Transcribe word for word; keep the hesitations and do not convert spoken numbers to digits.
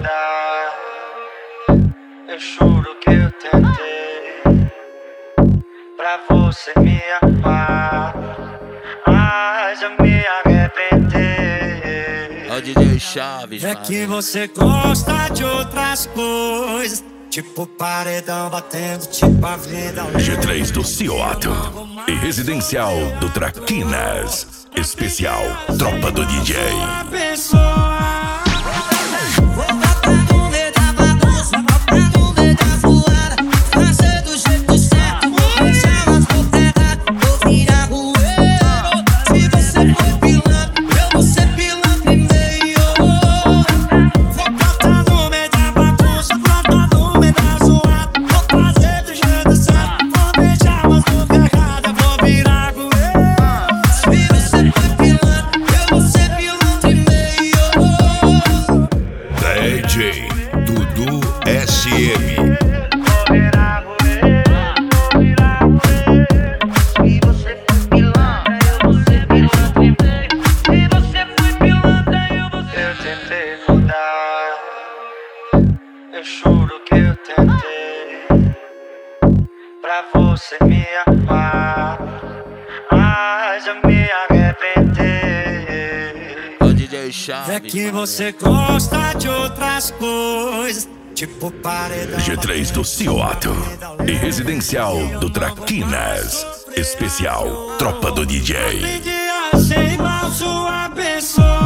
mudar. Eu juro que eu tentei pra você me amar, mas eu me arrependei. Ó, D J Chaves, é que você gosta de outras coisas, tipo paredão batendo, tipo a vida. G três do Cioto e Residencial do Traquinas. Especial Tropa do D J. D J Dudu S M. Eu juro que eu tentei pra você me amar, mas eu me arrependei. Ó, D J Chaves, é que você gosta de outras coisas, tipo paredão. G três do Cioto e Residencial do Traquinas. Especial Tropa do D J. Sem mal sua pessoa.